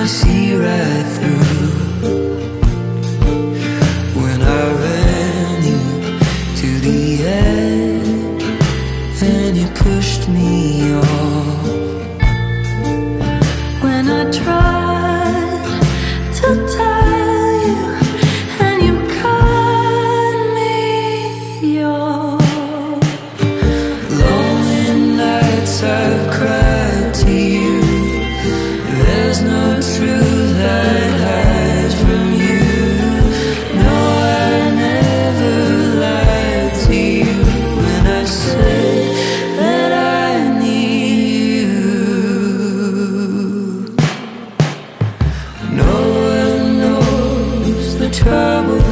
see right through. When I ran you to the edge and you pushed me off. When I tried to tell you and you cut me off. Lonely nights I've cried to you. There's no truth I'd hide from you. No, I never lied to you when I said that I need you. No one knows the trouble